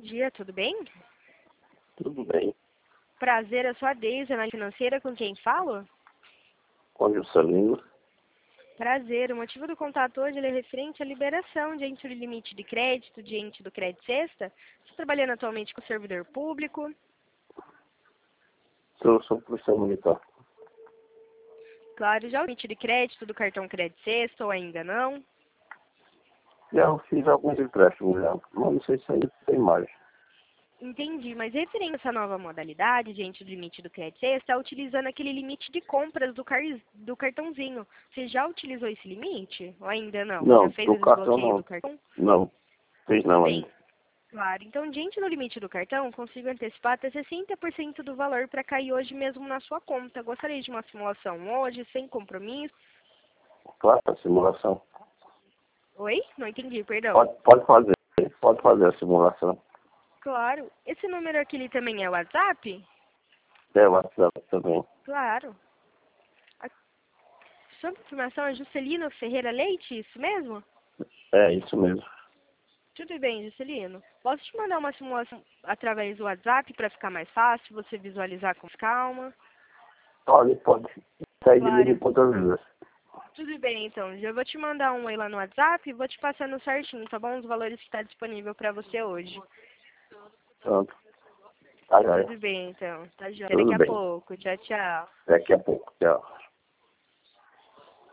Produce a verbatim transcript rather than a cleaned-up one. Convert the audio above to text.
dia, tudo bem? Tudo bem. Prazer, eu sou a Deise, análise financeira, com quem falo? Com o Juscelino. Prazer, o motivo do contato hoje ele é referente à liberação diante do limite de crédito, diante do crédito sexta. Estou trabalhando atualmente com o servidor público. Eu sou policial militar. Claro, já o limite de crédito do cartão crédito sexta ou ainda não? Já fiz alguns empréstimos já, mas não sei se ainda tem mais. Entendi, mas referente a essa nova modalidade, diante do limite do crédito sexta, está utilizando aquele limite de compras do, car... do cartãozinho. Você já utilizou esse limite? Ou ainda não? Não, Já fez do o cartão desbloqueio não. do cartão? Não, fiz Tudo não bem. ainda. Claro, então diante do limite do cartão, consigo antecipar até sessenta por cento do valor para cair hoje mesmo na sua conta. Gostaria de uma simulação hoje, sem compromisso? Claro, a simulação. Oi? Não entendi, perdão. Pode, pode fazer, pode fazer a simulação. Claro. Esse número aqui ele também é WhatsApp? É, o WhatsApp também. Claro. A sua informação é Juscelino Ferreira Leite, isso mesmo? É, isso mesmo. Tudo bem, Juscelino. Posso te mandar uma simulação através do WhatsApp para ficar mais fácil, você visualizar com calma? Pode, pode. Isso aí de mim Claro. de pontas vezes. Tudo bem, então. Já vou te mandar um aí lá no WhatsApp e vou te passando certinho, tá bom? Os valores que está disponível para você hoje. Pronto. Tá, já. Tudo bem, então. Tá joia. Tudo Daqui a bem. pouco. Tchau, tchau. Daqui a pouco. Tchau.